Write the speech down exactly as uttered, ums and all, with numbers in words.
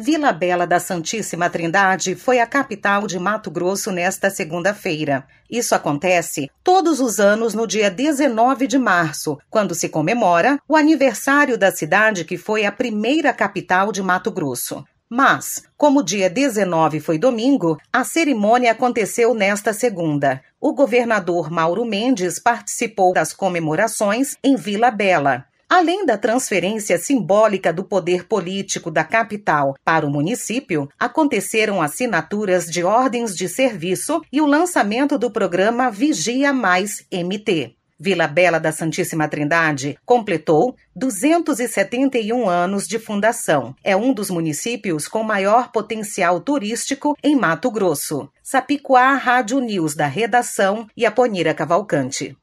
Vila Bela da Santíssima Trindade foi a capital de Mato Grosso nesta segunda-feira. Isso acontece todos os anos no dia dezenove de março, quando se comemora o aniversário da cidade que foi a primeira capital de Mato Grosso. Mas, como o dia dezenove foi domingo, a cerimônia aconteceu nesta segunda. O governador Mauro Mendes participou das comemorações em Vila Bela. Além da transferência simbólica do poder político da capital para o município, aconteceram assinaturas de ordens de serviço e o lançamento do programa Vigia Mais M T. Vila Bela da Santíssima Trindade completou duzentos e setenta e um anos de fundação. É um dos municípios com maior potencial turístico em Mato Grosso. Sapicoá, Rádio News da redação e Aponira Cavalcante.